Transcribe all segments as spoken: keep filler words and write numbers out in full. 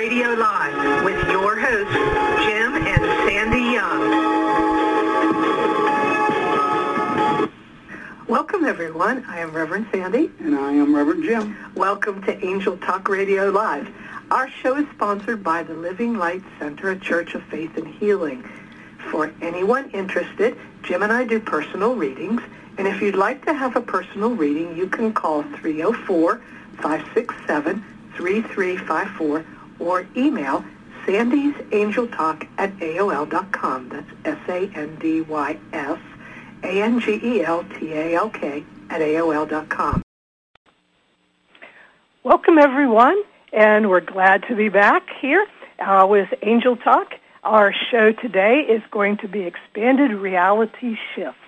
Radio Live with your hosts, Jim and Sandy Young. Welcome, everyone. I am Reverend Sandy. And I am Reverend Jim. Welcome to Angel Talk Radio Live. Our show is sponsored by the Living Light Center, a Church of Faith and Healing. For anyone interested, Jim and I do personal readings, and if you'd like to have a personal reading, you can call three oh four, five six seven, three three five four or email Sandy's Angel Talk at A O L dot com. That's S A N D Y S A N G E L T A L K at A O L dot com. Welcome, everyone, and we're glad to be back here uh, with Angel Talk. Our show today is going to be Expanded Reality Shifts.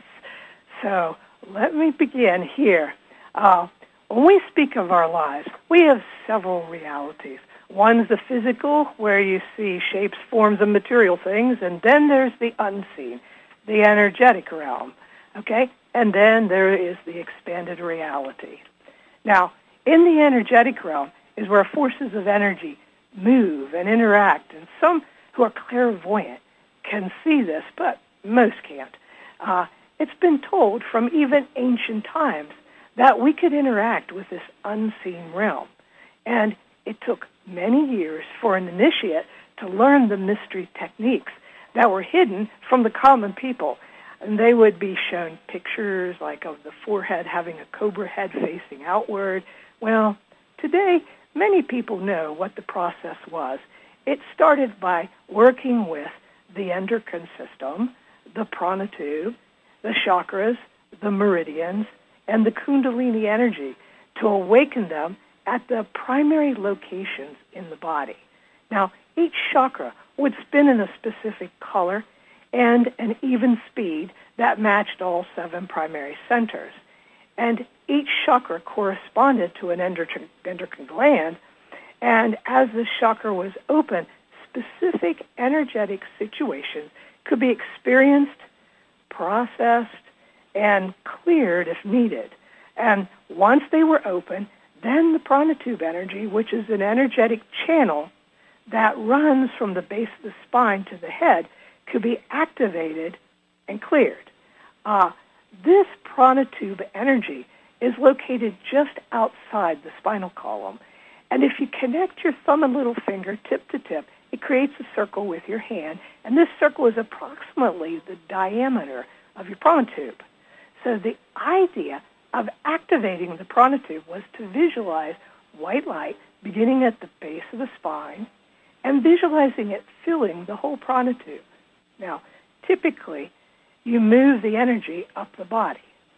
So let me begin here. Uh, when we speak of our lives, we have several realities. One's the physical, where you see shapes, forms, and material things, and then there's the unseen, the energetic realm, okay? And then there is the expanded reality. Now, in the energetic realm is where forces of energy move and interact, and some who are clairvoyant can see this, but most can't. Uh, it's been told from even ancient times that we could interact with this unseen realm. And it took many years for an initiate to learn the mystery techniques that were hidden from the common people. And they would be shown pictures like of the forehead having a cobra head facing outward. Well, today, many people know what the process was. It started by working with the endocrine system, the prana tube, the chakras, the meridians, and the kundalini energy to awaken them at the primary locations in the body. Now, each chakra would spin in a specific color and an even speed that matched all seven primary centers. And each chakra corresponded to an endocrine, endocrine gland. And as the chakra was open, specific energetic situations could be experienced, processed, and cleared if needed. And once they were open, then the prana tube energy, which is an energetic channel that runs from the base of the spine to the head, could be activated and cleared. Uh, this prana tube energy is located just outside the spinal column. And if you connect your thumb and little finger tip to tip, it creates a circle with your hand, and this circle is approximately the diameter of your prana tube. So the idea of activating the prana tube was to visualize white light beginning at the base of the spine and visualizing it filling the whole prana tube. Now, typically, you move the energy up the body.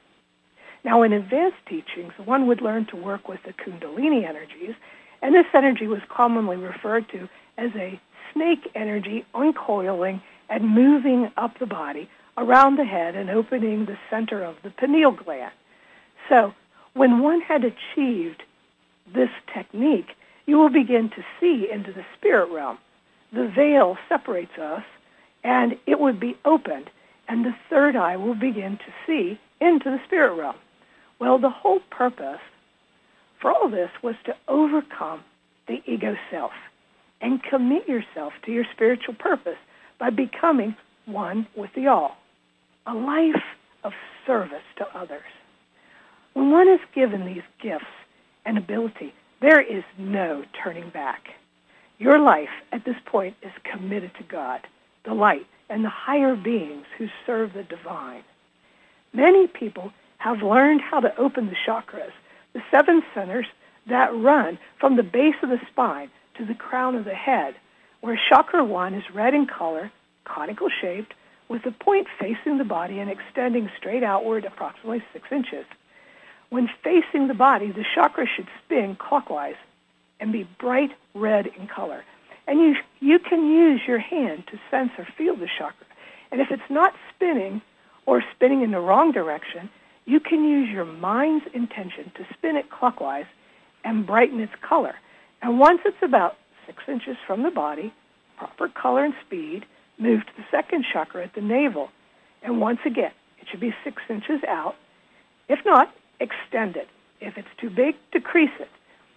Now, in advanced teachings, one would learn to work with the kundalini energies, and this energy was commonly referred to as a snake energy uncoiling and moving up the body around the head and opening the center of the pineal gland. So when one had achieved this technique, you will begin to see into the spirit realm. The veil separates us, and it would be opened, and the third eye will begin to see into the spirit realm. Well, the whole purpose for all this was to overcome the ego self and commit yourself to your spiritual purpose by becoming one with the all, a life of service to others. When one is given these gifts and ability, there is no turning back. Your life at this point is committed to God, the light, and the higher beings who serve the divine. Many people have learned how to open the chakras, the seven centers that run from the base of the spine to the crown of the head, where chakra one is red in color, conical shaped, with the point facing the body and extending straight outward approximately six inches. When facing the body, the chakra should spin clockwise and be bright red in color. And you, you can use your hand to sense or feel the chakra. And if it's not spinning or spinning in the wrong direction, you can use your mind's intention to spin it clockwise and brighten its color. And once it's about six inches from the body, proper color and speed, move to the second chakra at the navel. And once again, it should be six inches out. If not, extend it. If it's too big, decrease it.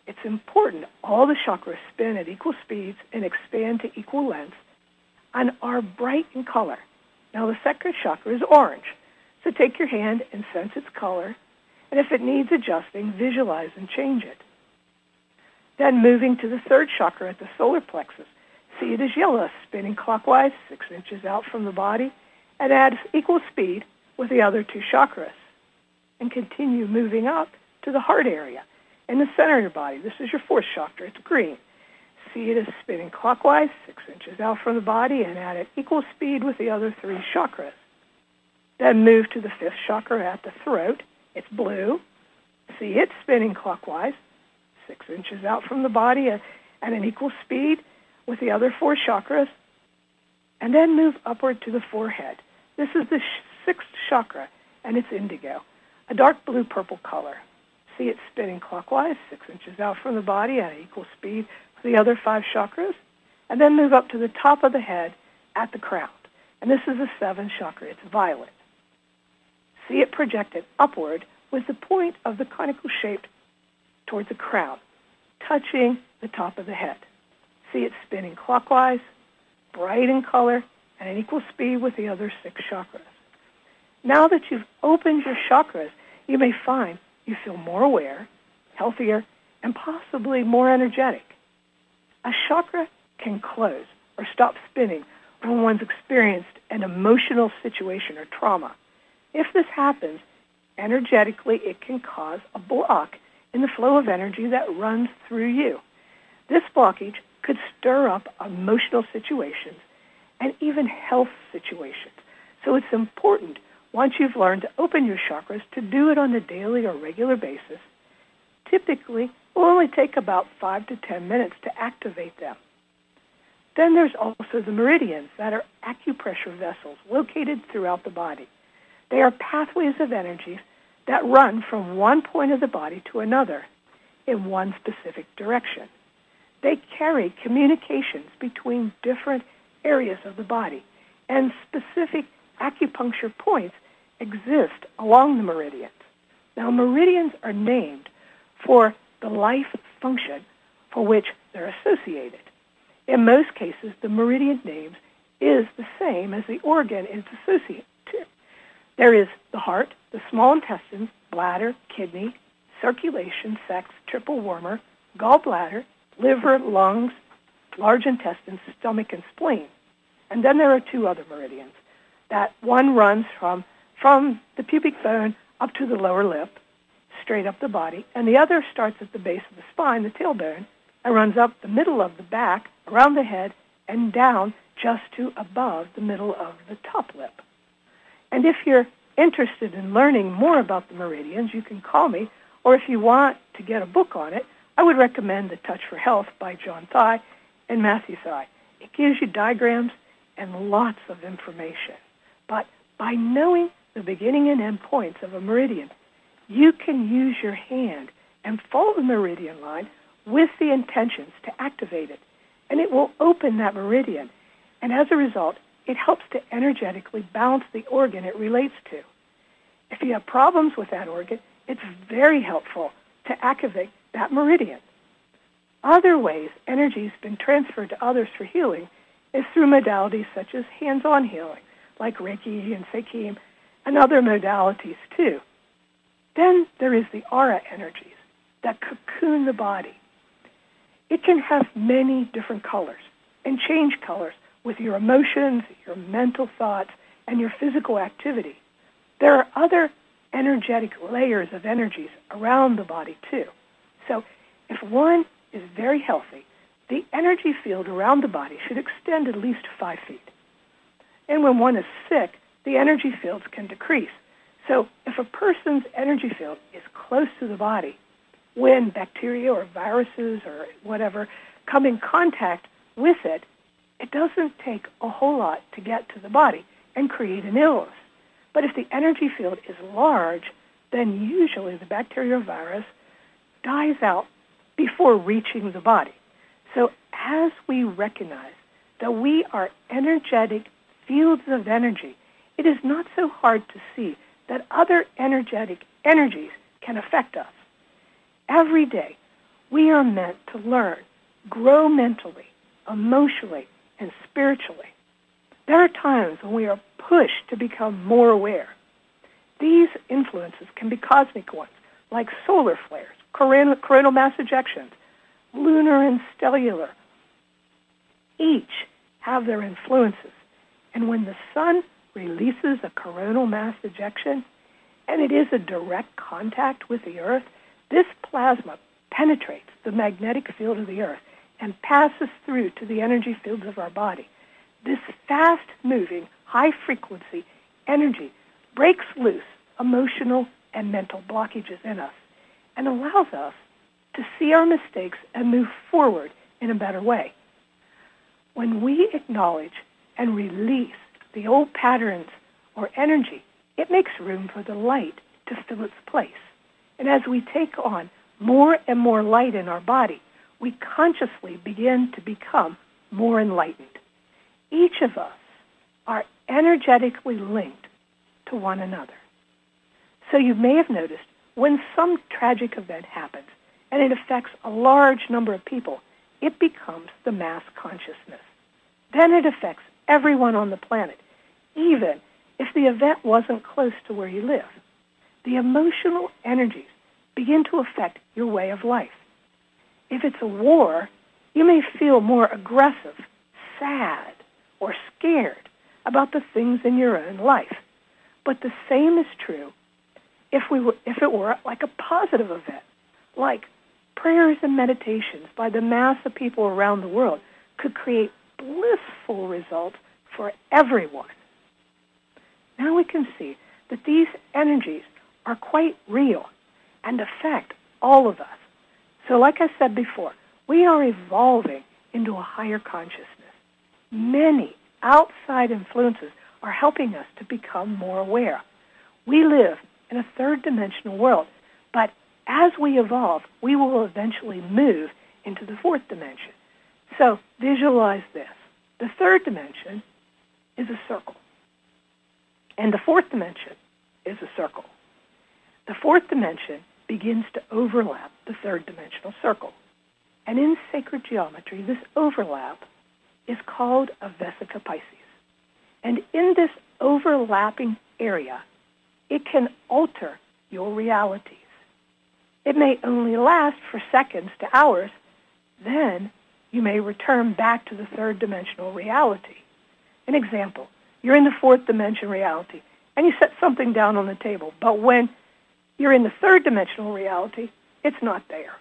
it's important all the chakras spin at equal speeds and expand to equal lengths and are bright in color. Now, the second chakra is orange, so take your hand and sense its color, and if it needs adjusting, visualize and change it. Then moving to the third chakra at the solar plexus, see it as yellow, spinning clockwise six inches out from the body, and adds equal speed with the other two chakras. And continue moving up to the heart area in the center of your body. This is your fourth chakra. It's green. See it as spinning clockwise six inches out from the body and add at equal speed with the other three chakras. Then move to the fifth chakra at the throat. It's blue. See it spinning clockwise six inches out from the body at an equal speed with the other four chakras. And then move upward to the forehead. This is the sixth chakra, and it's indigo, a dark blue-purple color. See it spinning clockwise six inches out from the body at equal speed with the other five chakras. And then move up to the top of the head at the crown. And this is the seventh chakra. It's violet. See it projected upward with the point of the conical shape towards the crown, touching the top of the head. See it spinning clockwise, bright in color, and at equal speed with the other six chakras. Now that you've opened your chakras, you may find you feel more aware, healthier, and possibly more energetic. A chakra can close or stop spinning when one's experienced an emotional situation or trauma. If this happens, energetically it can cause a block in the flow of energy that runs through you. This blockage could stir up emotional situations and even health situations. So it's important, once you've learned to open your chakras, to do it on a daily or regular basis. Typically, it will only take about five to ten minutes to activate them. Then there's also the meridians that are acupressure vessels located throughout the body. They are pathways of energies that run from one point of the body to another in one specific direction. They carry communications between different areas of the body, and specific acupuncture points exist along the meridians. Now, meridians are named for the life function for which they're associated. In most cases, the meridian name is the same as the organ it's associated to. There is the heart, the small intestines, bladder, kidney, circulation, sex, triple wormer, gallbladder, liver, lungs, large intestines, stomach, and spleen. And then there are two other meridians. That one runs from, from the pubic bone up to the lower lip, straight up the body, and the other starts at the base of the spine, the tailbone, and runs up the middle of the back, around the head, and down just to above the middle of the top lip. And if you're interested in learning more about the meridians, you can call me, or if you want to get a book on it, I would recommend The Touch for Health by John Thye and Matthew Thye. It gives you diagrams and lots of information. But by knowing the beginning and end points of a meridian, you can use your hand and follow the meridian line with the intentions to activate it. And it will open that meridian. And as a result, it helps to energetically balance the organ it relates to. If you have problems with that organ, it's very helpful to activate that meridian. Other ways energy has been transferred to others for healing is through modalities such as hands-on healing, like Reiki and Sekim, and other modalities too. Then there is the aura energies that cocoon the body. It can have many different colors and change colors with your emotions, your mental thoughts, and your physical activity. There are other energetic layers of energies around the body too. So if one is very healthy, the energy field around the body should extend at least five feet. And when one is sick, the energy fields can decrease. So if a person's energy field is close to the body, when bacteria or viruses or whatever come in contact with it, it doesn't take a whole lot to get to the body and create an illness. But if the energy field is large, then usually the bacteria or virus dies out before reaching the body. So as we recognize that we are energetic fields of energy, it is not so hard to see that other energetic energies can affect us. Every day, We are meant to learn, grow mentally, emotionally, and spiritually. There are times when we are pushed to become more aware. These influences can be cosmic ones, like solar flares, coronal, coronal mass ejections, lunar and stellar. Each have their influences. And when the sun releases a coronal mass ejection, and it is a direct contact with the Earth, this plasma penetrates the magnetic field of the Earth and passes through to the energy fields of our body. This fast-moving, high-frequency energy breaks loose emotional and mental blockages in us and allows us to see our mistakes and move forward in a better way. When we acknowledge and release the old patterns or energy, it makes room for the light to fill its place. And as we take on more and more light in our body, we consciously begin to become more enlightened. Each of us are energetically linked to one another. So you may have noticed when some tragic event happens and it affects a large number of people, it becomes the mass consciousness. Then it affects everyone on the planet, even if the event wasn't close to where you live. The emotional energies begin to affect your way of life. If it's a war, you may feel more aggressive, sad, or scared about the things in your own life. But the same is true if we were, if it were like a positive event, like prayers and meditations by the mass of people around the world could create blissful results for everyone. Now we can see that these energies are quite real and affect all of us. So like I said before, we are evolving into a higher consciousness. Many outside influences are helping us to become more aware. We live in a third-dimensional world, but as we evolve, we will eventually move into the fourth dimension. So visualize this. The third dimension is a circle, and the fourth dimension is a circle. The fourth dimension begins to overlap the third-dimensional circle. And in sacred geometry, this overlap is called a vesica Piscis. And in this overlapping area, it can alter your realities. It may only last for seconds to hours. Then you may return back to the third-dimensional reality. An example, you're in the fourth-dimension reality, and you set something down on the table, but when you're in the third-dimensional reality, it's not there.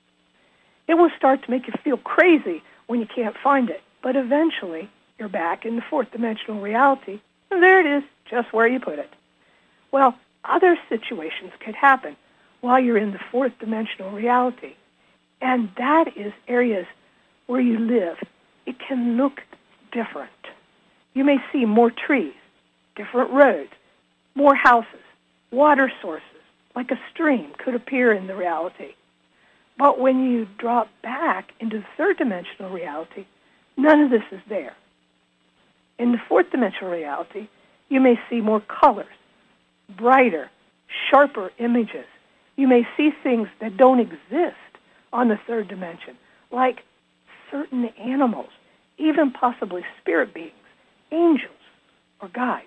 It will start to make you feel crazy when you can't find it, but eventually you're back in the fourth-dimensional reality, and there it is, just where you put it. Well, other situations could happen while you're in the fourth-dimensional reality, and that is areas where you live. It can look different. You may see more trees, different roads, more houses, water sources, like a stream could appear in the reality. But when you drop back into the third-dimensional reality, none of this is there. In the fourth-dimensional reality, you may see more colors, brighter, sharper images. You may see things that don't exist on the third dimension, like certain animals, even possibly spirit beings, angels, or guides.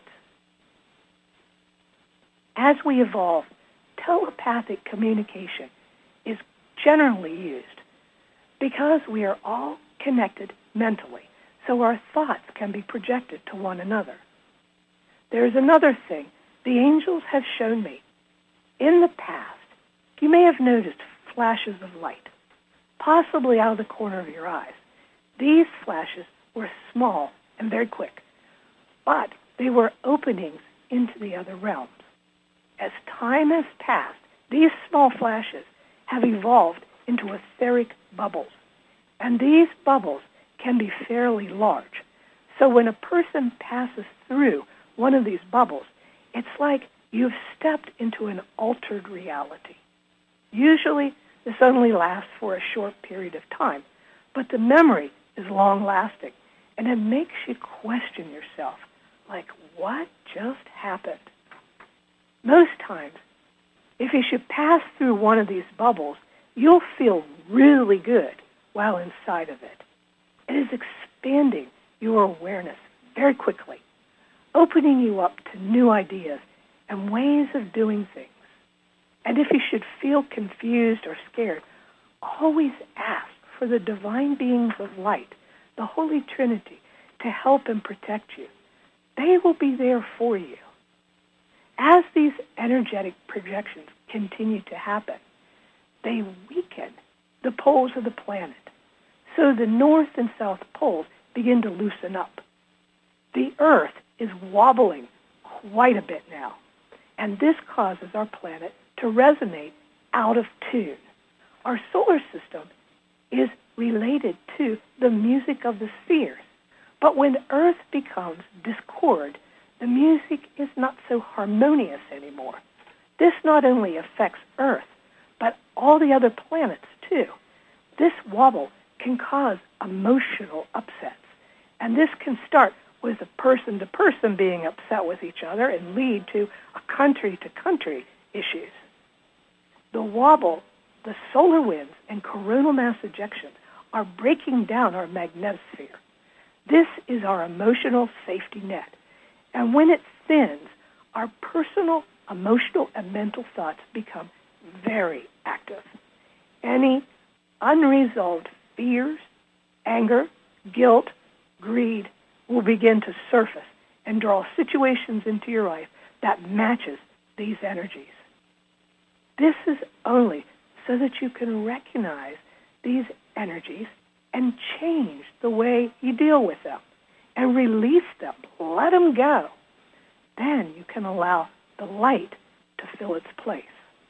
As we evolve, telepathic communication is generally used because we are all connected mentally, so our thoughts can be projected to one another. There's another thing the angels have shown me. In the past, you may have noticed flashes of light, possibly out of the corner of your eyes. These flashes were small and very quick, but they were openings into the other realms. As time has passed, these small flashes have evolved into etheric bubbles, and these bubbles can be fairly large. So when a person passes through one of these bubbles, it's like you've stepped into an altered reality. Usually, this only lasts for a short period of time, but the memory is long-lasting, and it makes you question yourself, like, what just happened? Most times, if you should pass through one of these bubbles, you'll feel really good while inside of it. It is expanding your awareness very quickly, opening you up to new ideas and ways of doing things. And if you should feel confused or scared, always ask for the divine beings of light, the Holy Trinity, to help and protect you. They will be there for you. As these energetic projections continue to happen, they weaken the poles of the planet. So the north and south poles begin to loosen up. The Earth is wobbling quite a bit now, and this causes our planet to resonate out of tune. Our solar system is related to the music of the spheres, but when Earth becomes discord, the music is not so harmonious anymore. This not only affects Earth, but all the other planets too. This wobble can cause emotional upsets, and this can start with a person-to-person being upset with each other and lead to a country-to-country issues. The wobble, the solar winds, and coronal mass ejections are breaking down our magnetosphere. This is our emotional safety net. And when it thins, our personal, emotional, and mental thoughts become very active. Any unresolved fears, anger, guilt, greed will begin to surface and draw situations into your life that matches these energies. This is only so that you can recognize these energies and change the way you deal with them and release them, let them go. Then you can allow the light to fill its place.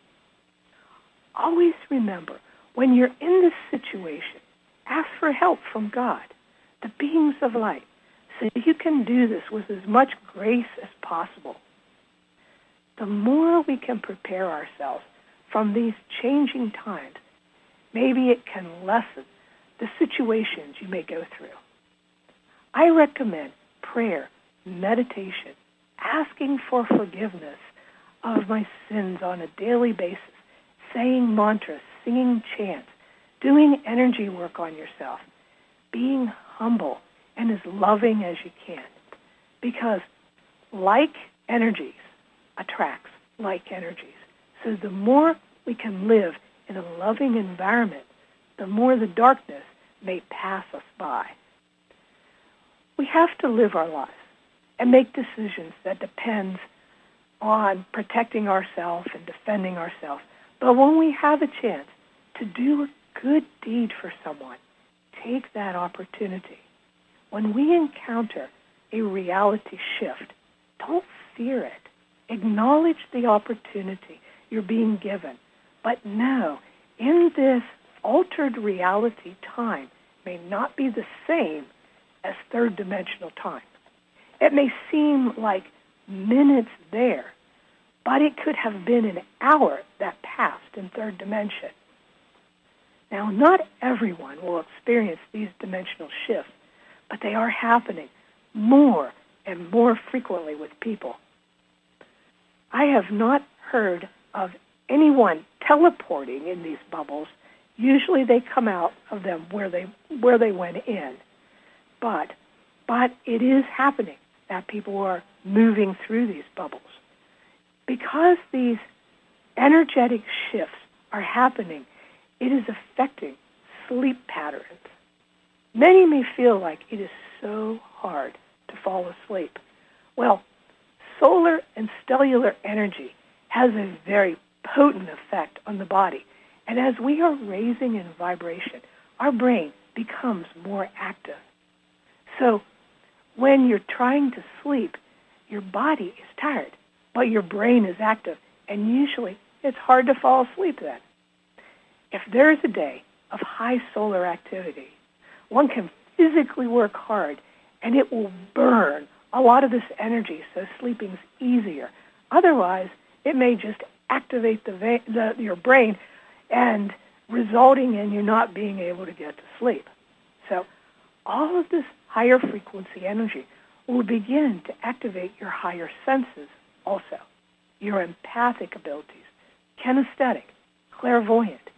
Always remember, when you're in this situation, ask for help from God, the beings of light, so you can do this with as much grace as possible. The more we can prepare ourselves from these changing times, maybe it can lessen the situations you may go through. I recommend prayer, meditation, asking for forgiveness of my sins on a daily basis, saying mantras, singing chants, doing energy work on yourself, being humble and as loving as you can. Because like energies attracts like energies. So the more we can live in a loving environment, the more the darkness may pass us by. We have to live our lives and make decisions that depend on protecting ourselves and defending ourselves. But when we have a chance to do a good deed for someone, take that opportunity. When we encounter a reality shift, don't fear it. Acknowledge the opportunity you're being given. But know, in this altered reality, time may not be the same as third-dimensional time. It may seem like minutes there, but it could have been an hour that passed in third dimension. Now, not everyone will experience these dimensional shifts, but they are happening more and more frequently with people. I have not heard of anyone teleporting in these bubbles. Usually they come out of them where they where they went in. But but it is happening that people are moving through these bubbles. Because these energetic shifts are happening, it is affecting sleep patterns. Many may feel like it is so hard to fall asleep. Well, solar and cellular energy has a very potent effect on the body. And as we are raising in vibration, our brain becomes more active. So when you're trying to sleep, your body is tired, but your brain is active. And usually it's hard to fall asleep then. If there is a day of high solar activity, one can physically work hard, and it will burn a lot of this energy, so sleeping's easier. Otherwise, it may just activate the, va- the your brain and resulting in you not being able to get to sleep. So all of this higher frequency energy will begin to activate your higher senses also, your empathic abilities, kinesthetic, clairvoyant,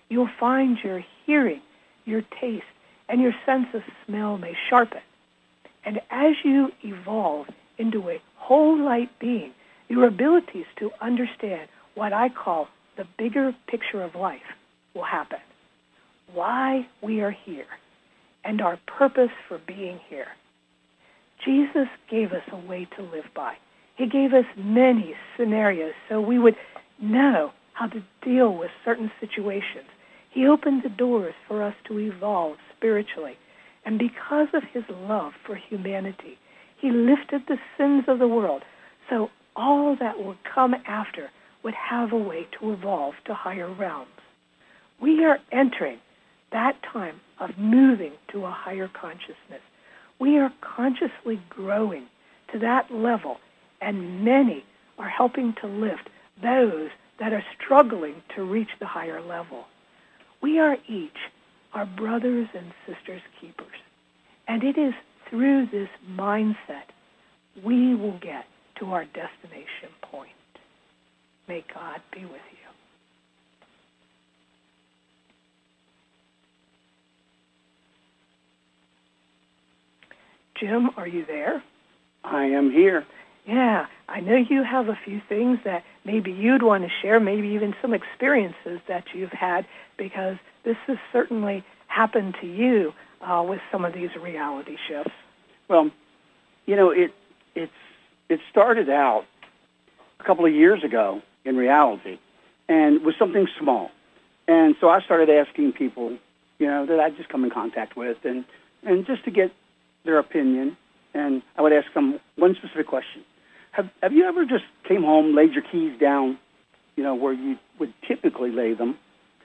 You'll find your hearing, your taste, and your sense of smell may sharpen. And as you evolve into a whole light being, your abilities to understand what I call the bigger picture of life will happen. Why we are here and our purpose for being here. Jesus gave us a way to live by. He gave us many scenarios so we would know how to deal with certain situations. He opened the doors for us to evolve spiritually. And because of his love for humanity, he lifted the sins of the world so all that would come after would have a way to evolve to higher realms. We are entering that time of moving to a higher consciousness. We are consciously growing to that level, and many are helping to lift those that are struggling to reach the higher level. We are each our brothers and sisters keepers, and it is through this mindset we will get to our destination point. May God be with you. Jim, are you there? I am here. Yeah, I know you have a few things that maybe you'd want to share, maybe even some experiences that you've had, because this has certainly happened to you uh, with some of these reality shifts. Well, you know, it it's it started out a couple of years ago in reality, and was something small. And so I started asking people, you know, that I'd just come in contact with, and, and just to get their opinion. And I would ask them one specific question. Have Have you ever just came home, laid your keys down, you know, where you would typically lay them,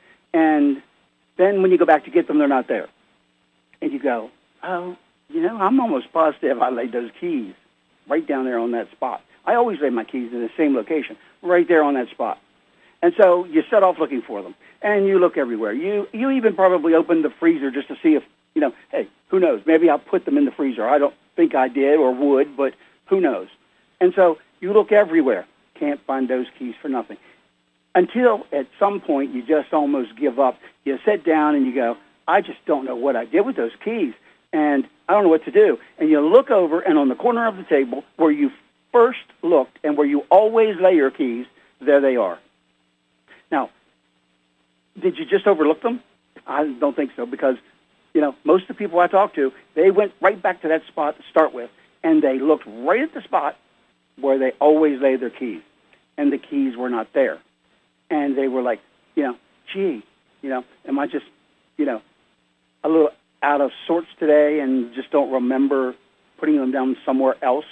and then when you go back to get them, they're not there? And you go, oh, you know, I'm almost positive I laid those keys right down there on that spot. I always lay my keys in the same location, right there on that spot. And so you set off looking for them, and you look everywhere. You you even probably open the freezer just to see if, you know, hey, who knows? Maybe I'll put them in the freezer. I don't think I did or would, but who knows? And so you look everywhere. Can't find those keys for nothing. Until at some point you just almost give up. You sit down and you go, I just don't know what I did with those keys, and I don't know what to do. And you look over, and on the corner of the table where you first looked and where you always lay your keys, there they are. Now, did you just overlook them? I don't think so, because, you know, most of the people I talked to, they went right back to that spot to start with, and they looked right at the spot where they always lay their keys, and the keys were not there. And they were like, you know, gee, you know, am I just, you know, a little out of sorts today and just don't remember putting them down somewhere else?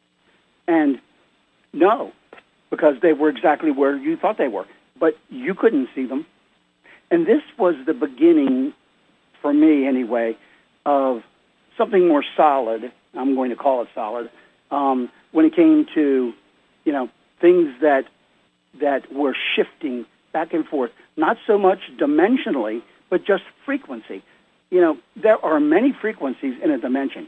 And no, because they were exactly where you thought they were, but you couldn't see them. And this was the beginning, for me anyway, of something more solid. I'm going to call it solid. Um, when it came to, you know, things that that were shifting back and forth, not so much dimensionally, but just frequency. You know, there are many frequencies in a dimension.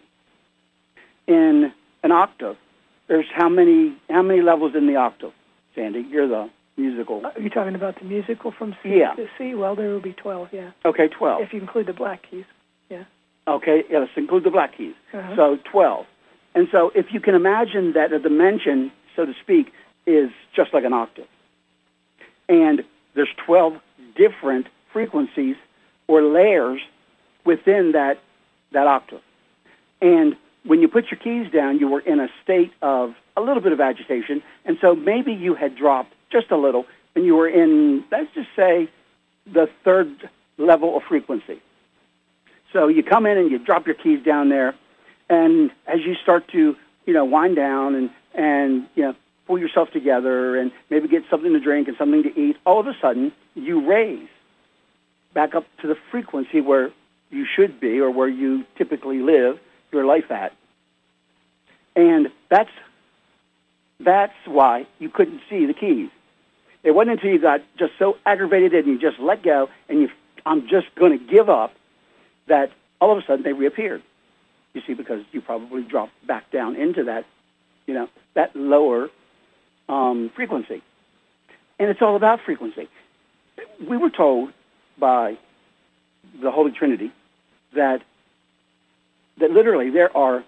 In an octave, there's how many how many levels in the octave, Sandy? You're the musical. Are you talking about the musical from C yeah. to C? Well, there will be twelve, yeah. Okay, twelve. If you include the black keys, yeah. Okay, yeah, let's include the black keys. Uh-huh. So twelve. And so if you can imagine that a dimension, so to speak, is just like an octave. And there's twelve different frequencies or layers within that that octave. And when you put your keys down, you were in a state of a little bit of agitation, and so maybe you had dropped just a little, and you were in, let's just say, the third level of frequency. So you come in and you drop your keys down there, and as you start to, you know, wind down and, and you know, pull yourself together and maybe get something to drink and something to eat, all of a sudden you raise back up to the frequency where you should be or where you typically live your life at. And that's that's why you couldn't see the keys. It wasn't until you got just so aggravated and you just let go and you, I'm just going to give up, that all of a sudden they reappeared. You see, because you probably dropped back down into that, you know, that lower um, frequency. And it's all about frequency. We were told by the Holy Trinity that that literally there are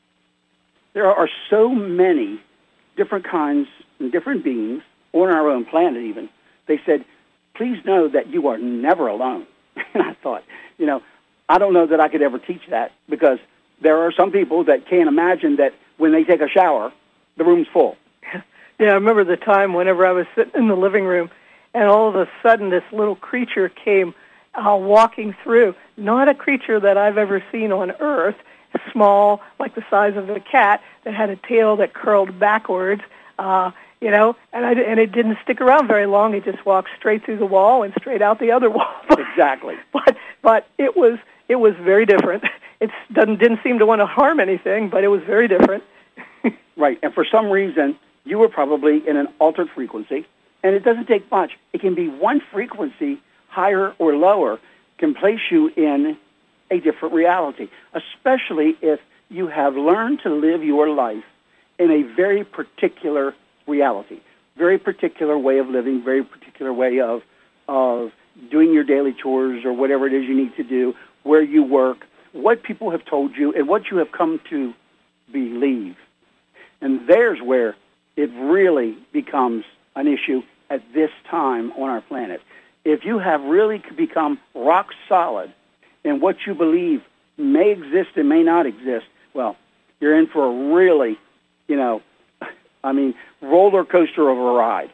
there are so many different kinds and different beings on our own planet even. They said, please know that you are never alone. And I thought, you know, I don't know that I could ever teach that, because there are some people that can't imagine that when they take a shower, the room's full. Yeah, I remember the time whenever I was sitting in the living room, and all of a sudden this little creature came uh, walking through. Not a creature that I've ever seen on Earth, small, like the size of a cat, that had a tail that curled backwards, uh, you know, and, I, and it didn't stick around very long. It just walked straight through the wall and straight out the other wall. Exactly. But but it was it was very different. It doesn't didn't seem to want to harm anything, but it was very different. Right, and for some reason, you were probably in an altered frequency, and it doesn't take much. It can be one frequency, higher or lower, can place you in a different reality, especially if you have learned to live your life in a very particular reality, very particular way of living, very particular way of of doing your daily chores or whatever it is you need to do, where you work, what people have told you, and what you have come to believe. And there's where it really becomes an issue at this time on our planet. If you have really become rock solid in what you believe may exist and may not exist, well, you're in for a really, you know, I mean, roller coaster of a ride.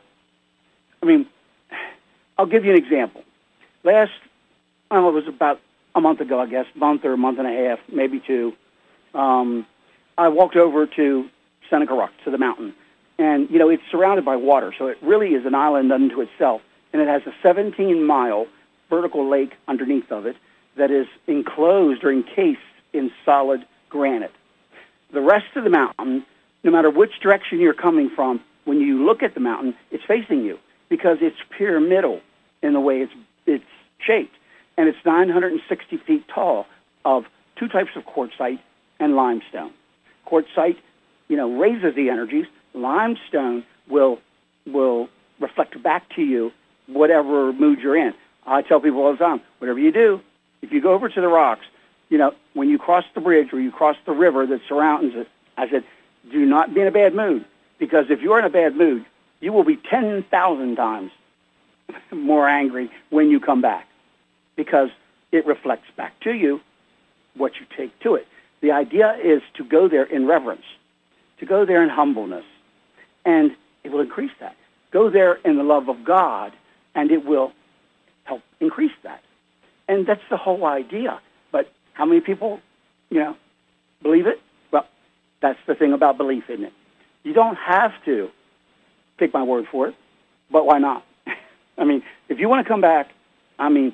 I mean, I'll give you an example. Last, I don't know, it was about a month ago, I guess, month or a month and a half, maybe two, um, I walked over to Seneca Rock, to the mountain. And, you know, it's surrounded by water, so it really is an island unto itself. And it has a seventeen-mile vertical lake underneath of it that is enclosed or encased in solid granite. The rest of the mountain, no matter which direction you're coming from, when you look at the mountain, it's facing you because it's pyramidal in the way it's it's shaped. And it's nine hundred sixty feet tall of two types of quartzite and limestone. Quartzite, you know, raises the energies. Limestone will will reflect back to you whatever mood you're in. I tell people all the time, whatever you do, if you go over to the rocks, you know, when you cross the bridge or you cross the river that surrounds it, I said, do not be in a bad mood, because if you're in a bad mood, you will be ten thousand times more angry when you come back, because it reflects back to you what you take to it. The idea is to go there in reverence, to go there in humbleness, and it will increase that. Go there in the love of God, and it will help increase that. And that's the whole idea. But how many people, you know, believe it? Well, that's the thing about belief, isn't it? You don't have to take my word for it, but why not? I mean, if you want to come back, I mean,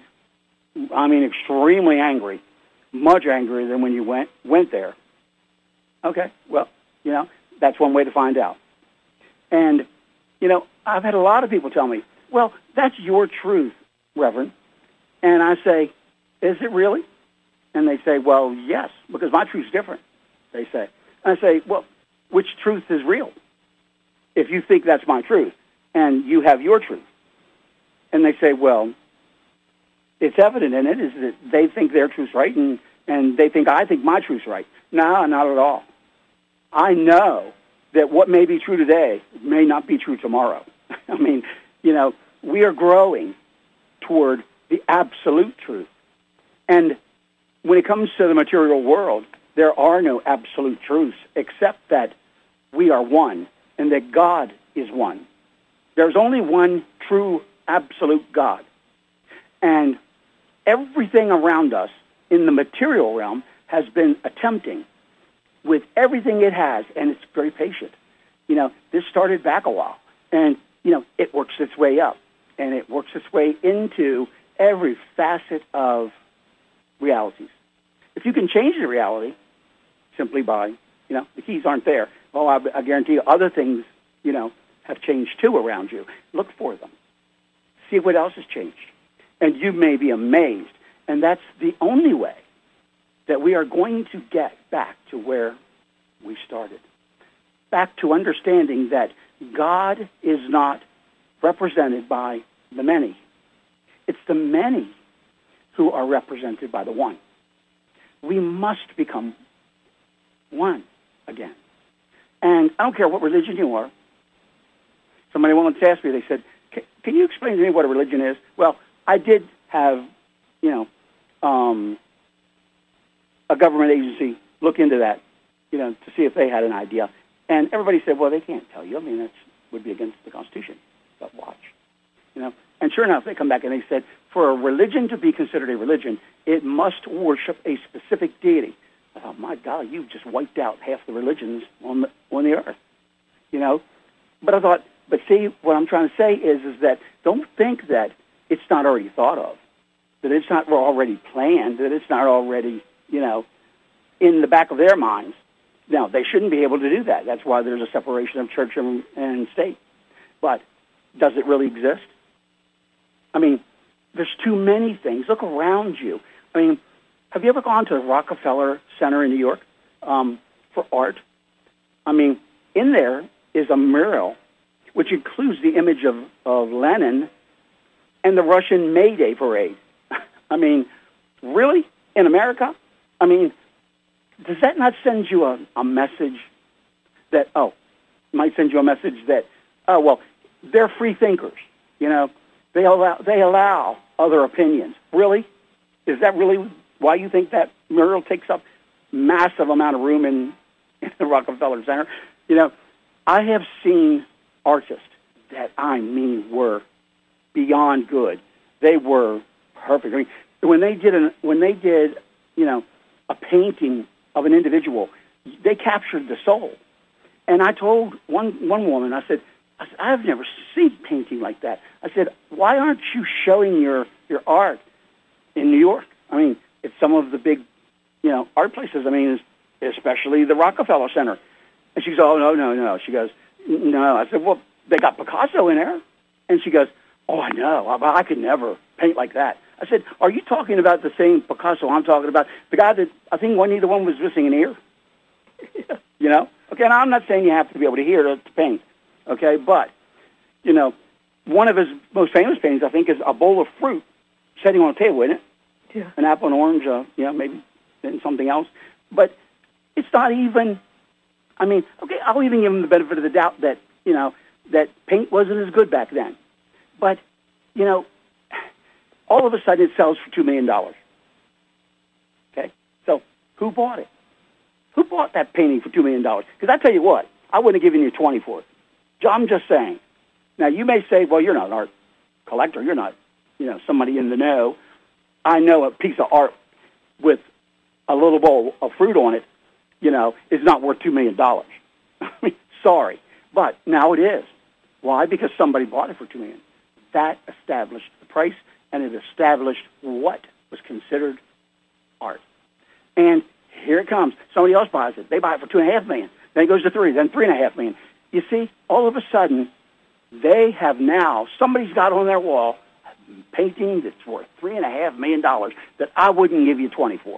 I mean, extremely angry, much angrier than when you went went there. Okay, well, you know, that's one way to find out. And, you know, I've had a lot of people tell me, well, that's your truth, Reverend. And I say, is it really? And they say, well, yes, because my truth's different, they say. And I say, well, which truth is real? If you think that's my truth and you have your truth. And they say, well, it's evident in it is that they think their truth's right and, and they think I think my truth's right. No, not at all. I know that what may be true today may not be true tomorrow. I mean, you know, we are growing toward the absolute truth. And when it comes to the material world, there are no absolute truths except that we are one and that God is one. There's only one true absolute God. And everything around us in the material realm has been attempting with everything it has, and it's very patient. You know, this started back a while, and, you know, it works its way up, and it works its way into every facet of realities. If you can change the reality simply by, you know, the keys aren't there, well, I, I guarantee you other things, you know, have changed too around you. Look for them. See what else has changed. And you may be amazed. And that's the only way that we are going to get back to where we started. Back to understanding that God is not represented by the many. It's the many who are represented by the one. We must become one again. And I don't care what religion you are. Somebody once asked me, they said, can you explain to me what a religion is? Well, I did have, you know, um, a government agency look into that, you know, to see if they had an idea. And everybody said, well, they can't tell you. I mean, that would be against the Constitution. But watch, you know. And sure enough, they come back and they said, for a religion to be considered a religion, it must worship a specific deity. I thought, my God, you've just wiped out half the religions on the, on the earth, you know. But I thought, but see, what I'm trying to say is, is that don't think that it's not already thought of, that it's not already planned, that it's not already, you know, in the back of their minds. Now, they shouldn't be able to do that. That's why there's a separation of church and, and state. But does it really exist? I mean, there's too many things. Look around you. I mean, have you ever gone to the Rockefeller Center in New York um, for art? I mean, in there is a mural which includes the image of, of Lenin and the Russian May Day parade. I mean, really? In America? I mean, does that not send you a, a message that, oh, might send you a message that, oh, well, they're free thinkers, you know? They allow, they allow other opinions. Really? Is that really why you think that mural takes up massive amount of room in, in the Rockefeller Center? You know, I have seen artists that, I mean, were beyond good. They were perfect. I mean, when they did, an, when they did, you know, a painting of an individual, they captured the soul. And I told one one woman, I said, I said, I've never seen painting like that. I said, why aren't you showing your, your art in New York? I mean, it's some of the big, you know, art places. I mean, especially the Rockefeller Center. And she goes, oh, no, no, no. She goes, no. I said, well, they got Picasso in there. And she goes, oh, I know. I, I could never paint like that. I said, are you talking about the same Picasso I'm talking about? The guy that, I think one, either one was missing an ear. You know? Okay, now I'm not saying you have to be able to hear to, to paint. Okay, but, you know, one of his most famous paintings, I think, is a bowl of fruit sitting on a table, isn't it? Yeah. An apple, an orange, uh, you know, maybe and something else. But it's not even, I mean, okay, I'll even give him the benefit of the doubt that, you know, that paint wasn't as good back then. But, you know, all of a sudden it sells for two million dollars. Okay? So who bought it? Who bought that painting for two million dollars? Because I tell you what, I wouldn't have given you twenty for it. I'm just saying. Now, you may say, well, you're not an art collector. You're not, you know, somebody in the know. I know a piece of art with a little bowl of fruit on it, you know, is not worth two million dollars. I mean, sorry. But now it is. Why? Because somebody bought it for two million dollars. That established the price, and it established what was considered art. And here it comes. Somebody else buys it. They buy it for two and a half million. Then it goes to three. Then three and a half million. You see, all of a sudden, they have now, somebody's got on their wall a painting that's worth three and a half million dollars that I wouldn't give you twenty for.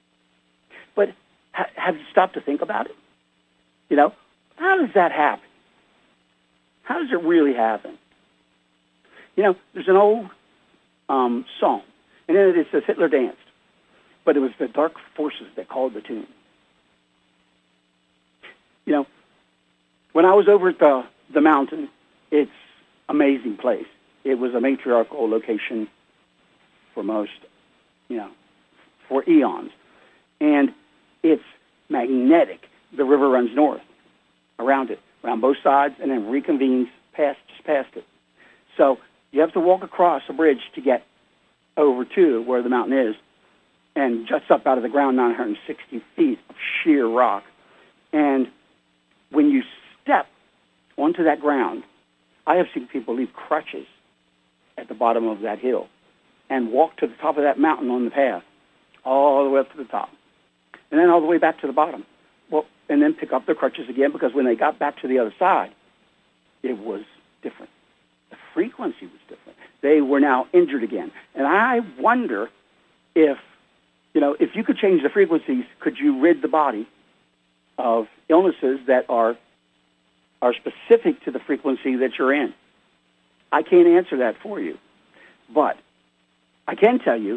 But ha- have you stopped to think about it? You know, how does that happen? How does it really happen? You know, there's an old um, song, and in it it says Hitler danced, but it was the dark forces that called the tune. You know, when I was over at the, the mountain, it's an amazing place. It was a matriarchal location for most, you know, for eons. And it's magnetic. The river runs north around it, around both sides, and then reconvenes past, just past it. So you have to walk across a bridge to get over to where the mountain is, and juts up out of the ground nine hundred sixty feet of sheer rock. And when you step onto that ground, I have seen people leave crutches at the bottom of that hill and walk to the top of that mountain on the path, all the way up to the top, and then all the way back to the bottom. Well, and then pick up their crutches again, because when they got back to the other side, it was different. The frequency was different. They were now injured again. And I wonder if, you know, if you could change the frequencies, could you rid the body of illnesses that are are specific to the frequency that you're in? I can't answer that for you. But I can tell you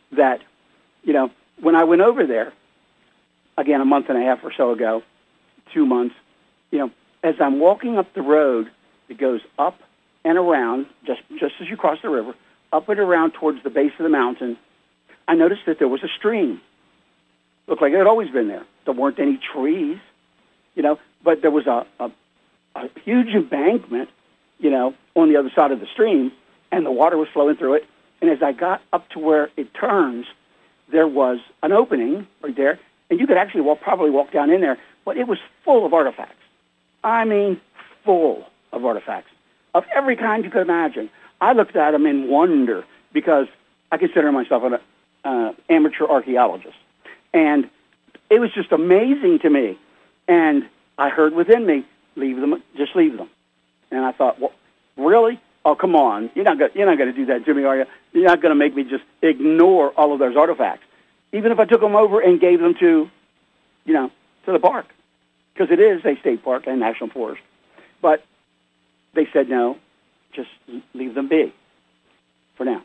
that, you know, when I went over there, again, a month and a half or so ago, two months, you know, as I'm walking up the road, it goes up and around, just, just as you cross the river, up and around towards the base of the mountain, I noticed that there was a stream. Looked like it had always been there. There weren't any trees, you know, but there was a, a, a huge embankment, you know, on the other side of the stream, and the water was flowing through it. And as I got up to where it turns, there was an opening right there, and you could actually walk, probably walk down in there, but it was full of artifacts. I mean, full of artifacts of every kind you could imagine. I looked at them in wonder because I consider myself an uh, amateur archaeologist. And it was just amazing to me. And I heard within me, leave them, just leave them. And I thought, well, really? Oh, come on. You're not gonna, you're not going to do that to me, are you? You're not going to make me just ignore all of those artifacts. Even if I took them over and gave them to, you know, to the park. Because it is a state park and national forest. But they said, no, just leave them be for now.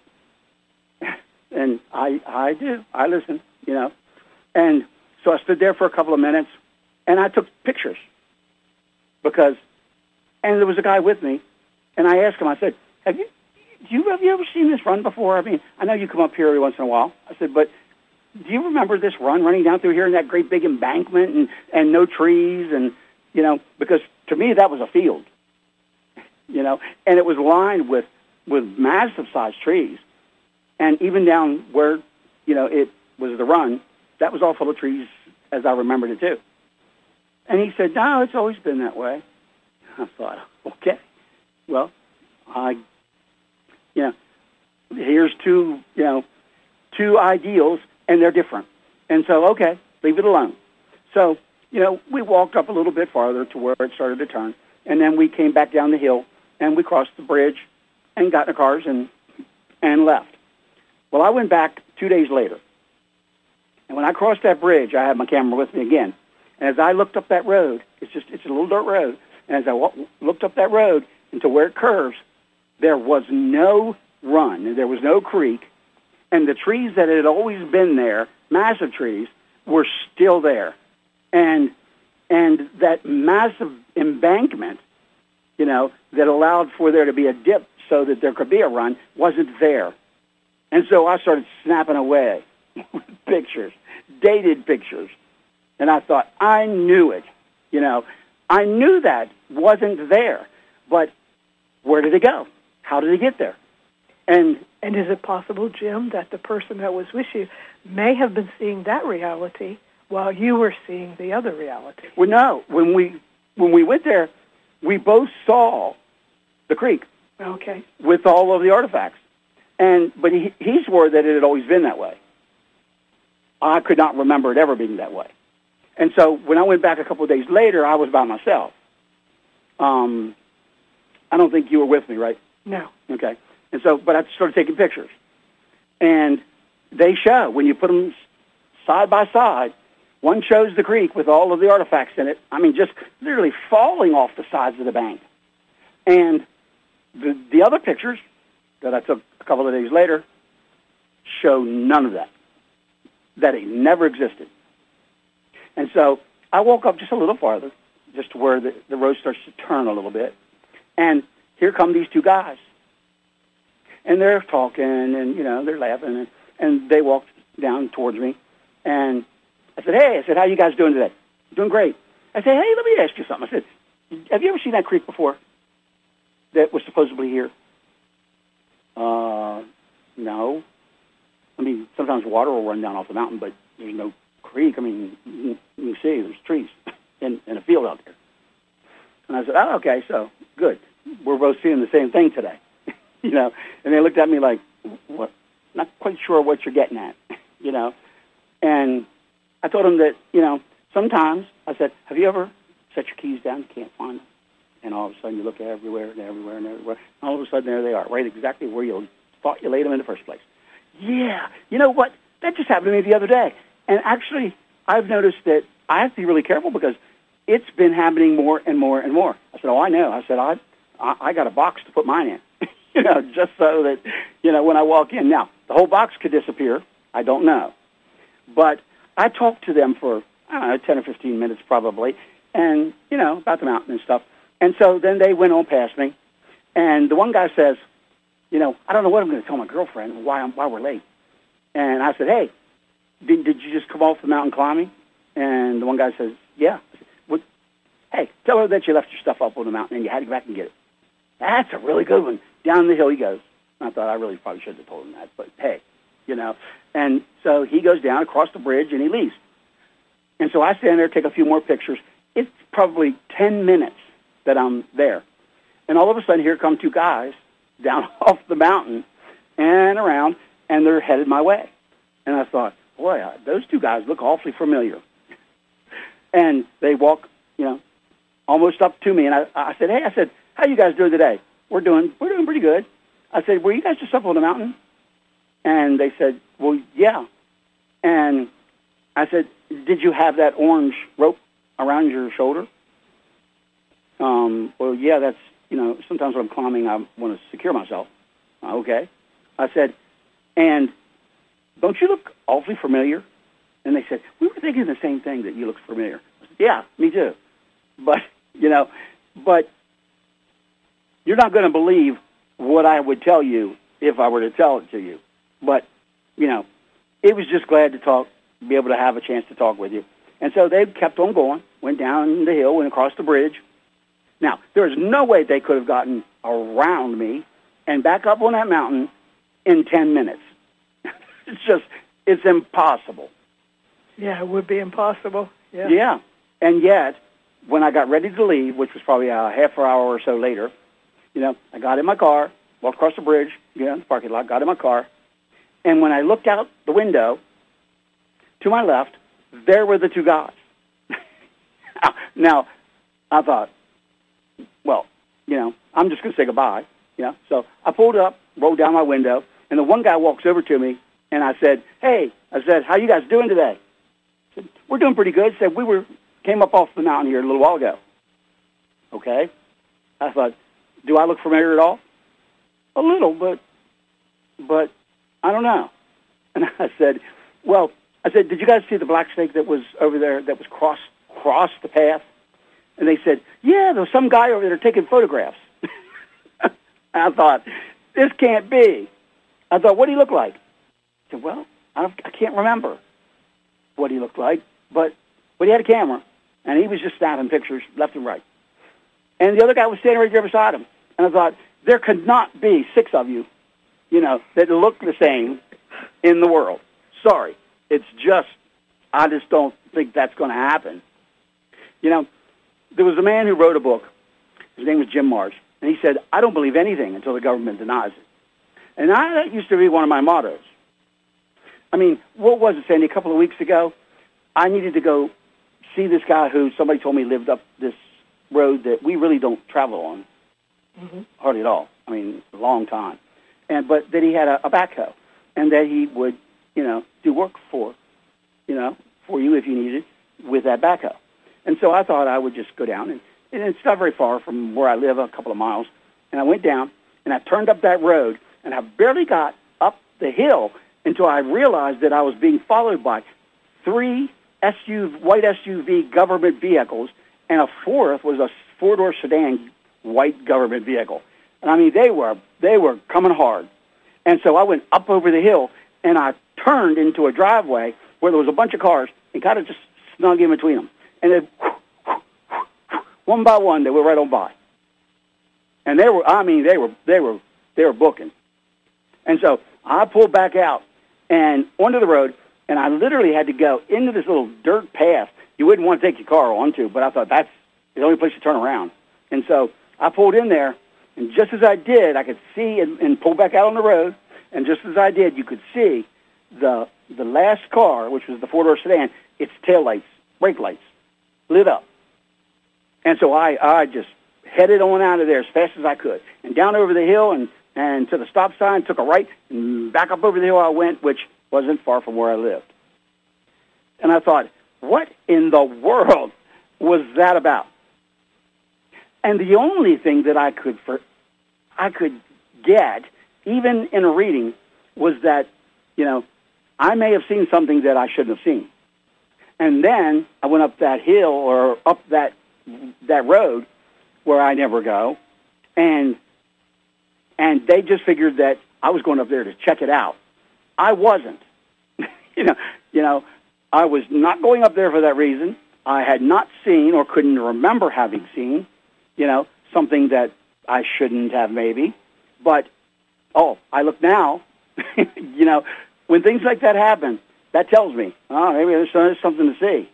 And I, I do. I listen, you know. And so I stood there for a couple of minutes, and I took pictures. Because, and there was a guy with me, and I asked him, I said, have you, do you, have you ever seen this run before? I mean, I know you come up here every once in a while. I said, but do you remember this run running down through here in that great big embankment and, and no trees? And, you know, because to me that was a field, you know, and it was lined with, with massive-sized trees. And even down where, you know, it was the run, that was all full of trees as I remembered it too. And he said, no, it's always been that way. I thought, okay, well, I, you know, here's two, you know, two ideals, and they're different. And so, okay, leave it alone. So, you know, we walked up a little bit farther to where it started to turn, and then we came back down the hill, and we crossed the bridge and got in the cars and and left. Well, I went back two days later, and when I crossed that bridge, I had my camera with me again. And as I looked up that road, it's just it's a little dirt road, and as I w- looked up that road into where it curves, there was no run, and there was no creek, and the trees that had always been there, massive trees, were still there. And and that massive embankment, you know, that allowed for there to be a dip so that there could be a run, wasn't there. And so I started snapping away with pictures, dated pictures. And I thought, I knew it. You know, I knew that wasn't there. But where did it go? How did it get there? And and is it possible, Jim, that the person that was with you may have been seeing that reality while you were seeing the other reality? Well, no. When we when we went there, we both saw the creek. Okay. With all of the artifacts. And but he, he swore that it had always been that way. I could not remember it ever being that way. And so when I went back a couple of days later, I was by myself. Um, I don't think you were with me, right? No. Okay. And so, but I started taking pictures. And they show, when you put them side by side, one shows the creek with all of the artifacts in it. I mean, just literally falling off the sides of the bank. And the the other pictures that I took a couple of days later show none of that, that it never existed. And so I woke up just a little farther, just to where the, the road starts to turn a little bit. And here come these two guys. And they're talking, and, you know, they're laughing, and, and they walked down towards me. And I said, hey, I said, how you guys doing today? Doing great. I said, hey, let me ask you something. I said, have you ever seen that creek before that was supposedly here? Uh, no. I mean, sometimes water will run down off the mountain, but there's no creek. I mean, you can see there's trees in, in a field out there. And I said, oh, okay, so good. We're both seeing the same thing today. You know, and they looked at me like, what? Not quite sure what you're getting at, you know. And I told them that, you know, sometimes I said, have you ever set your keys down, you can't find them? And all of a sudden you look everywhere and everywhere and everywhere. And all of a sudden there they are, right exactly where you thought you laid them in the first place. Yeah, you know what? That just happened to me the other day. And actually, I've noticed that I have to be really careful because it's been happening more and more and more. I said, oh, I know. I said, I I, I got a box to put mine in, you know, just so that, you know, when I walk in. Now, the whole box could disappear. I don't know. But I talked to them for, I don't know, ten or fifteen minutes probably, and, you know, about the mountain and stuff. And so then they went on past me, and the one guy says, you know, I don't know what I'm going to tell my girlfriend why, I'm, why we're late. And I said, hey, did, did you just come off the mountain climbing? And the one guy says, yeah. I said, well, hey, tell her that you left your stuff up on the mountain and you had to go back and get it. That's a really good one. Down the hill he goes. I thought I really probably should have told him that, but hey, you know. And so he goes down across the bridge and he leaves. And so I stand there, take a few more pictures. It's probably ten minutes that I'm there. And all of a sudden, here come two guys down off the mountain and around, and they're headed my way. And I thought, boy, those two guys look awfully familiar. And they walk, you know, almost up to me, and I, I said, hey, I said, how you guys doing today? We're doing, we're doing pretty good. I said, were you guys just up on the mountain? And they said, well, yeah. And I said, did you have that orange rope around your shoulder? Um, well, yeah, that's, you know, sometimes when I'm climbing, I want to secure myself. Okay. I said, and don't you look awfully familiar? And they said, we were thinking the same thing, that you look familiar. I said, yeah, me too. But, you know, but you're not going to believe what I would tell you if I were to tell it to you. But, you know, it was just glad to talk, be able to have a chance to talk with you. And so they kept on going, went down the hill, went across the bridge. Now, there is no way they could have gotten around me and back up on that mountain in ten minutes. It's just, it's impossible. Yeah, it would be impossible. Yeah. Yeah. And yet, when I got ready to leave, which was probably a half an hour or so later, you know, I got in my car, walked across the bridge, you know, in the parking lot, got in my car, and when I looked out the window, to my left, there were the two guys. Now, I thought, well, you know, I'm just going to say goodbye. You know? So I pulled up, rolled down my window, and the one guy walks over to me, and I said, hey, I said, how you guys doing today? I said, we're doing pretty good. I said, we were came up off the mountain here a little while ago. Okay. I thought, do I look familiar at all? A little, but, but I don't know. And I said, well, I said, did you guys see the black snake that was over there that was crossed crossed the path? And they said, yeah, there was some guy over there taking photographs. I thought, this can't be. I thought, what did he look like? I said, well, I, don't, I can't remember what he looked like, but but he had a camera, and he was just snapping pictures left and right. And the other guy was standing right there beside him. And I thought, there could not be six of you, you know, that look the same in the world. Sorry. It's just, I just don't think that's going to happen. You know, there was a man who wrote a book. His name was Jim Marsh. And he said, I don't believe anything until the government denies it. And I, that used to be one of my mottos. I mean, what was it, Sandy? A couple of weeks ago, I needed to go see this guy who somebody told me lived up this road that we really don't travel on. Mm-hmm. Hardly at all. I mean, a long time. And but that he had a, a backhoe, and that he would, you know, do work for, you know, for you if you needed with that backhoe. And so I thought I would just go down, and, and it's not very far from where I live, a couple of miles. And I went down, and I turned up that road, and I barely got up the hill until I realized that I was being followed by three S U V, white S U V government vehicles, and a fourth was a four-door sedan white government vehicle. And I mean, they were they were coming hard. And so I went up over the hill, and I turned into a driveway where there was a bunch of cars, and kind of just snug in between them. And then, one by one, they were right on by. And they were, I mean, they were, they were, they were booking. And so I pulled back out and onto the road, and I literally had to go into this little dirt path you wouldn't want to take your car onto, but I thought that's the only place to turn around. And so I pulled in there, and just as I did, I could see and, and pull back out on the road, and just as I did, you could see the the last car, which was the four-door sedan, its taillights, brake lights, lit up. And so I, I just headed on out of there as fast as I could, and down over the hill and, and to the stop sign, took a right, and back up over the hill I went, which wasn't far from where I lived. And I thought, what in the world was that about? And the only thing that I could for, I could get, even in a reading, was that, you know, I may have seen something that I shouldn't have seen. And then I went up that hill or up that that road where I never go, and and they just figured that I was going up there to check it out. I wasn't. you know, you know, I was not going up there for that reason. I had not seen or couldn't remember having seen, you know, something that I shouldn't have maybe. But, oh, I look now, you know, when things like that happen, that tells me, oh, maybe there's, there's something to see.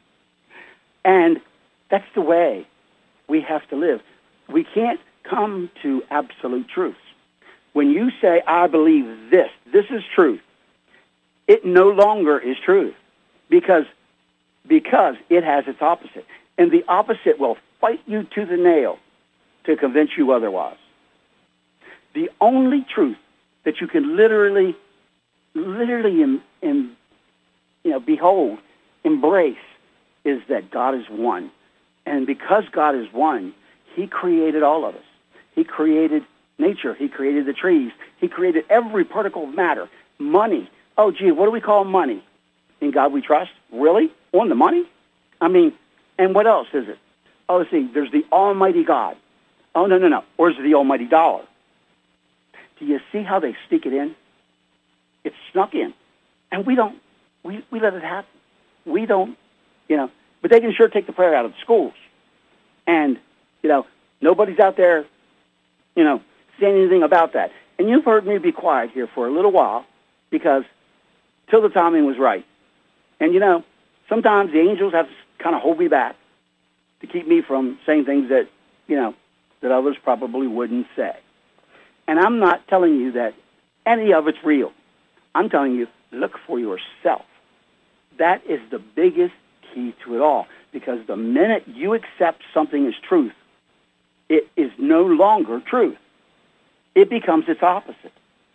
And that's the way we have to live. We can't come to absolute truths. When you say, I believe this, this is truth, it no longer is truth because, because it has its opposite. And the opposite will fight you to the nail to convince you otherwise. The only truth that you can literally, literally, in, in, you know, behold, embrace, is that God is one. And because God is one, he created all of us. He created nature. He created the trees. He created every particle of matter. Money. Oh, gee, what do we call money? In God we trust? Really? On the money? I mean, and what else is it? Oh, let's see, there's the Almighty God. Oh, no, no, no. Or is it the Almighty dollar? Do you see how they sneak it in? It's snuck in. And we don't, we, we let it happen. We don't, you know, but they can sure take the prayer out of the schools. And, you know, nobody's out there, you know, saying anything about that. And you've heard me be quiet here for a little while because till the timing was right. And, you know, sometimes the angels have to kind of hold me back to keep me from saying things that, you know, that others probably wouldn't say. And I'm not telling you that any of it's real. I'm telling you, look for yourself. That is the biggest key to it all. Because the minute you accept something as truth, it is no longer truth. It becomes its opposite.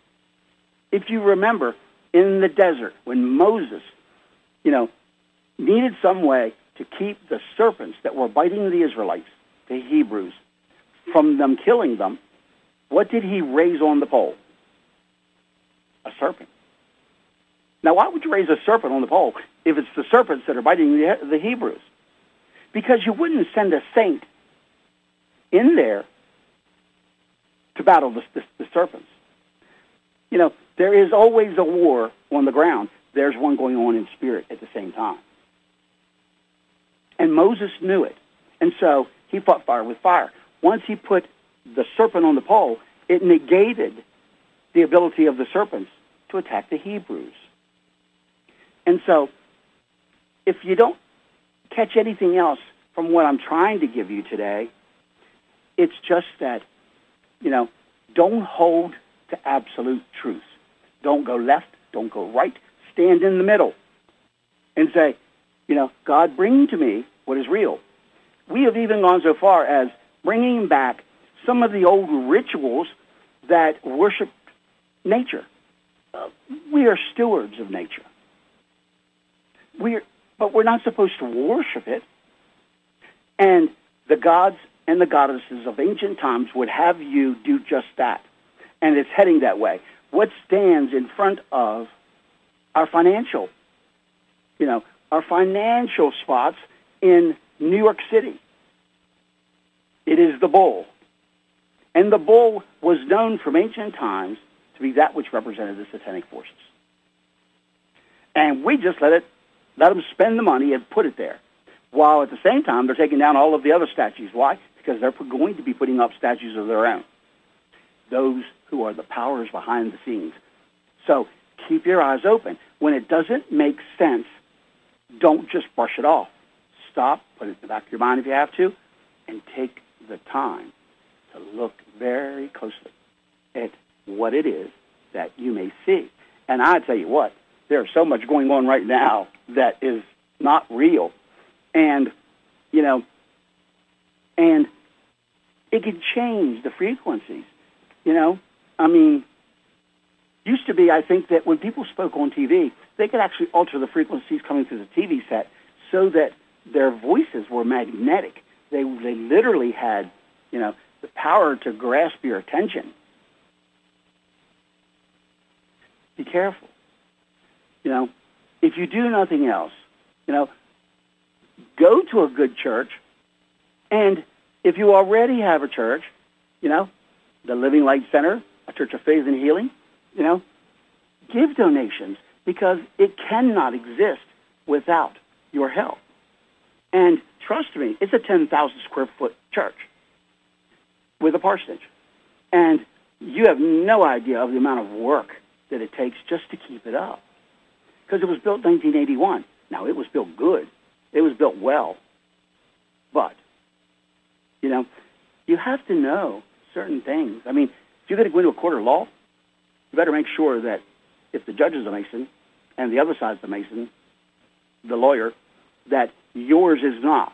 If you remember, in the desert, when Moses, you know, needed some way to keep the serpents that were biting the Israelites, the Hebrews, from them killing them, what did he raise on the pole? A serpent. Now, why would you raise a serpent on the pole if it's the serpents that are biting the, the Hebrews? Because you wouldn't send a saint in there to battle the, the, the serpents. You know, there is always a war on the ground. There's one going on in spirit at the same time. And Moses knew it. And so he fought fire with fire. Once he put the serpent on the pole, it negated the ability of the serpents to attack the Hebrews. And so if you don't catch anything else from what I'm trying to give you today, it's just that, you know, don't hold to absolute truth. Don't go left, don't go right. Stand in the middle and say, you know, God, bring to me what is real. We have even gone so far as bringing back some of the old rituals that worship nature. Uh, we are stewards of nature. We're, but we're not supposed to worship it. And the gods and the goddesses of ancient times would have you do just that. And it's heading that way. What stands in front of our financial, you know, our financial spots in New York City? It is the bull. And the bull was known from ancient times to be that which represented the satanic forces. And we just let it, let them spend the money and put it there. While at the same time, they're taking down all of the other statues. Why? Because they're going to be putting up statues of their own. Those who are the powers behind the scenes. So keep your eyes open. When it doesn't make sense, don't just brush it off. Stop, put it in the back of your mind if you have to, and take the time to look very closely at what it is that you may see. And I tell you what, there's so much going on right now that is not real. And, you know, and it can change the frequencies, you know. I mean, used to be, I think, that when people spoke on T V, they could actually alter the frequencies coming through the T V set so that their voices were magnetic. They, they literally had, you know, the power to grasp your attention. Be careful. You know, if you do nothing else, you know, go to a good church, and if you already have a church, you know, the Living Light Center, a church of faith and healing, you know, give donations because it cannot exist without your help. And trust me, it's a ten thousand square foot church with a parsonage. And you have no idea of the amount of work that it takes just to keep it up. Because it was built in nineteen eighty-one. Now, it was built good. It was built well. But, you know, you have to know certain things. I mean, if you're going to go into a court of law, you better make sure that if the judge is a Mason and the other side's the Mason, the lawyer, that yours is not.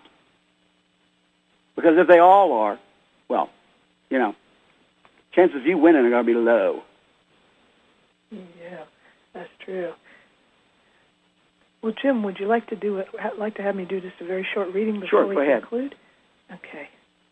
Because if they all are, well, you know, chances of you winning are going to be low. Yeah, that's true. Well, Jim, would you like to do it? Like to have me do just a very short reading before sure, we go ahead. conclude? Okay.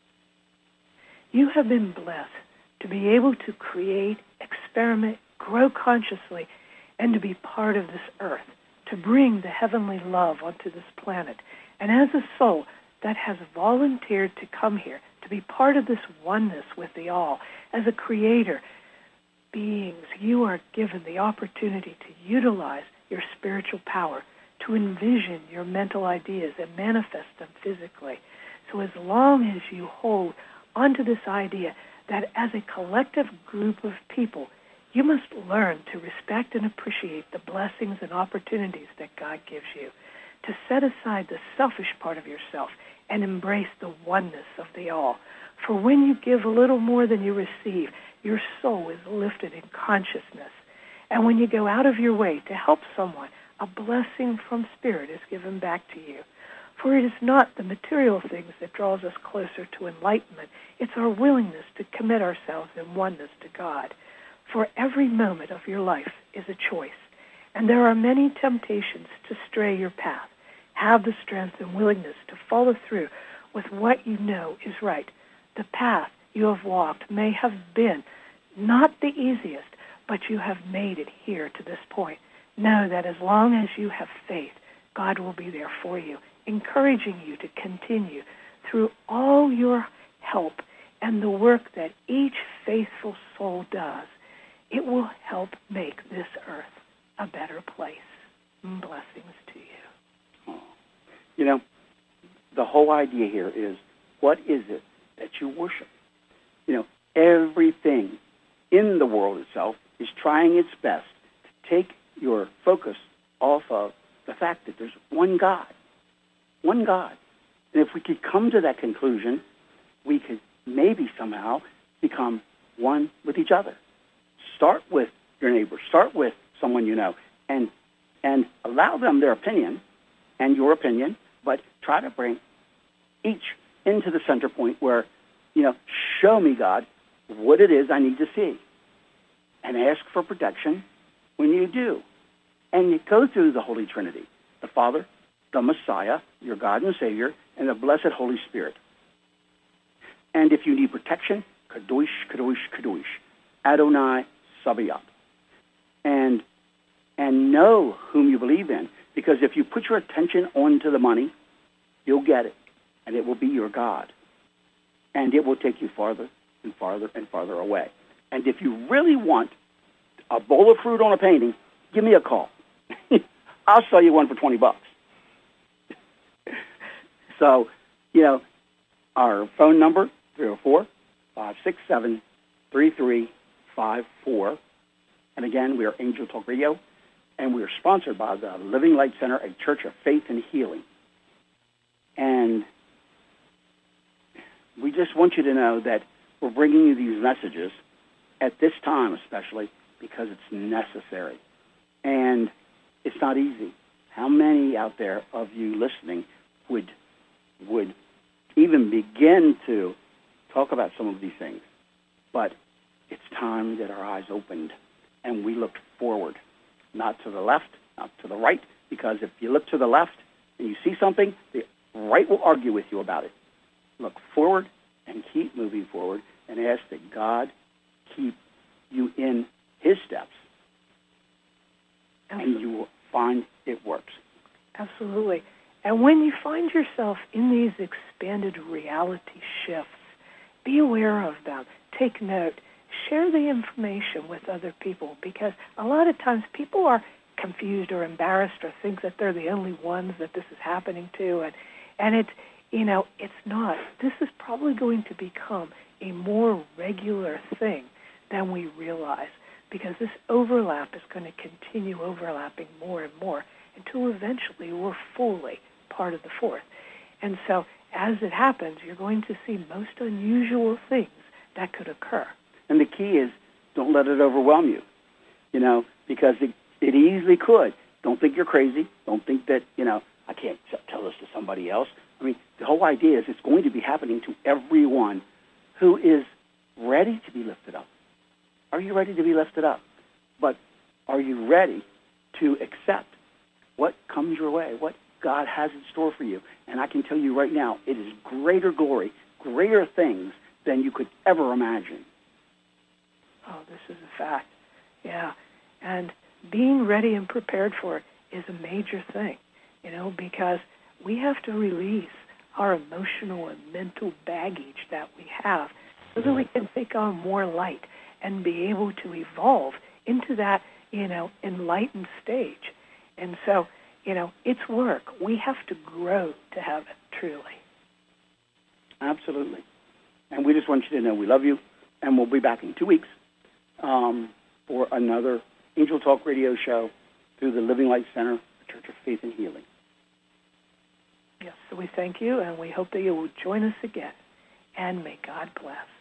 You have been blessed to be able to create, experiment, grow consciously, and to be part of this earth, to bring the heavenly love onto this planet. And as a soul that has volunteered to come here, to be part of this oneness with the all, as a creator beings, you are given the opportunity to utilize your spiritual power, to envision your mental ideas and manifest them physically. So as long as you hold onto this idea that as a collective group of people, you must learn to respect and appreciate the blessings and opportunities that God gives you, to set aside the selfish part of yourself and embrace the oneness of the all. For when you give a little more than you receive, your soul is lifted in consciousness. And when you go out of your way to help someone, a blessing from Spirit is given back to you. For it is not the material things that draws us closer to enlightenment. It's our willingness to commit ourselves in oneness to God. For every moment of your life is a choice, and there are many temptations to stray your path. Have the strength and willingness to follow through with what you know is right. The path you have walked may have been not the easiest, but you have made it here to this point. Know that as long as you have faith, God will be there for you, encouraging you to continue through all your help and the work that each faithful soul does. It will help make this earth a better place. Blessings to you. Oh. You know, the whole idea here is, what is it that you worship? You know, everything in the world itself is trying its best to take your focus off of the fact that there's one God. One God. And if we could come to that conclusion, we could maybe somehow become one with each other. Start with your neighbor. Start with someone you know. And and allow them their opinion and your opinion, but try to bring each into the center point where, you know, show me, God, what it is I need to see. And ask for protection when you do. And you go through the Holy Trinity, the Father, the Messiah, your God and Savior, and the blessed Holy Spirit. And if you need protection, Kadosh, Kadosh, Kadosh, Adonai Sabaoth. And, and know whom you believe in, because if you put your attention onto the money, you'll get it, and it will be your God. And it will take you farther and farther and farther away. And if you really want a bowl of fruit on a painting, give me a call. I'll sell you one for twenty bucks. So, you know, our phone number, three oh four, five six seven, three three five four. And again, we are Angel Talk Radio, and we are sponsored by the Living Light Center, a church of faith and healing. And we just want you to know that we're bringing you these messages at this time especially because it's necessary. And it's not easy. How many out there of you listening would would even begin to talk about some of these things? But it's time that our eyes opened and we looked forward, not to the left, not to the right, because if you look to the left and you see something, the right will argue with you about it. Look forward and keep moving forward and ask that God keep you in his steps. And you will find it works. Absolutely. And when you find yourself in these expanded reality shifts, be aware of them. Take note. Share the information with other people, because a lot of times people are confused or embarrassed or think that they're the only ones that this is happening to. And, and it's, you know, it's not. This is probably going to become a more regular thing than we realize, because this overlap is going to continue overlapping more and more until eventually we're fully part of the fourth. And so as it happens, you're going to see most unusual things that could occur. And the key is, don't let it overwhelm you, you know, because it, it easily could. Don't think you're crazy. Don't think that, you know, I can't tell this to somebody else. I mean, the whole idea is it's going to be happening to everyone who is ready to be lifted up. Are you ready to be lifted up? But are you ready to accept what comes your way, what God has in store for you? And I can tell you right now, it is greater glory, greater things than you could ever imagine. Oh, this is a fact. Yeah. And being ready and prepared for it is a major thing, you know, because we have to release our emotional and mental baggage that we have so that we can take on more light and be able to evolve into that, you know, enlightened stage. And so, you know, it's work. We have to grow to heaven, truly. Absolutely. And we just want you to know we love you, and we'll be back in two weeks um, for another Angel Talk radio show through the Living Light Center, the Church of Faith and Healing. Yes, so we thank you, and we hope that you will join us again. And may God bless.